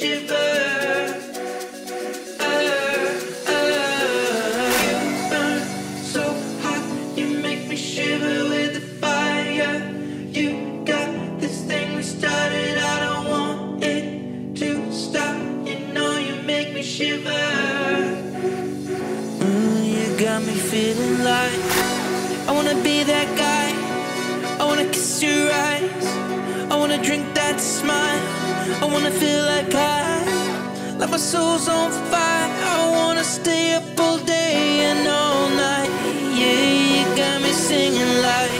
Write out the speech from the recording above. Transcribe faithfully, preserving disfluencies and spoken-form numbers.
shiver. Uh, uh, you burn so hot, you make me shiver with the fire. You got this thing we started, I don't want it to stop. You know you make me shiver. Mm, you got me feeling like I wanna be that guy. I wanna kiss your eyes. I wanna drink that smile. I wanna feel like I, like my soul's on fire. I wanna stay up all day and all night. Yeah, you got me singing like